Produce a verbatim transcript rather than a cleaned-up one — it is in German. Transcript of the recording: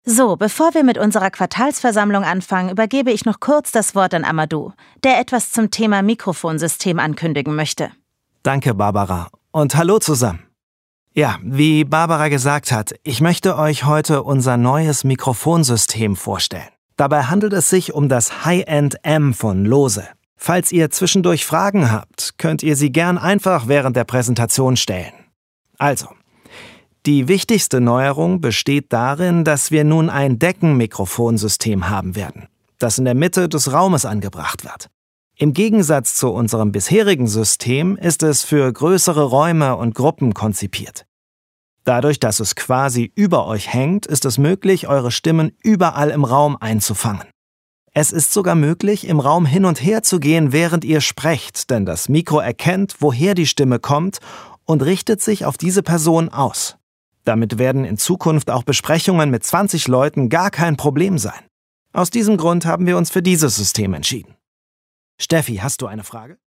So, bevor wir mit unserer Quartalsversammlung anfangen, übergebe ich noch kurz das Wort an Amadou, der etwas zum Thema Mikrofonsystem ankündigen möchte. Danke, Barbara. Und hallo zusammen. Ja, wie Barbara gesagt hat, ich möchte euch heute unser neues Mikrofonsystem vorstellen. Dabei handelt es sich um das High-End M von Lose. Falls ihr zwischendurch Fragen habt, könnt ihr sie gern einfach während der Präsentation stellen. Also, die wichtigste Neuerung besteht darin, dass wir nun ein Deckenmikrofonsystem haben werden, das in der Mitte des Raumes angebracht wird. Im Gegensatz zu unserem bisherigen System ist es für größere Räume und Gruppen konzipiert. Dadurch, dass es quasi über euch hängt, ist es möglich, eure Stimmen überall im Raum einzufangen. Es ist sogar möglich, im Raum hin und her zu gehen, während ihr sprecht, denn das Mikro erkennt, woher die Stimme kommt und richtet sich auf diese Person aus. Damit werden in Zukunft auch Besprechungen mit zwanzig Leuten gar kein Problem sein. Aus diesem Grund haben wir uns für dieses System entschieden. Steffi, hast du eine Frage?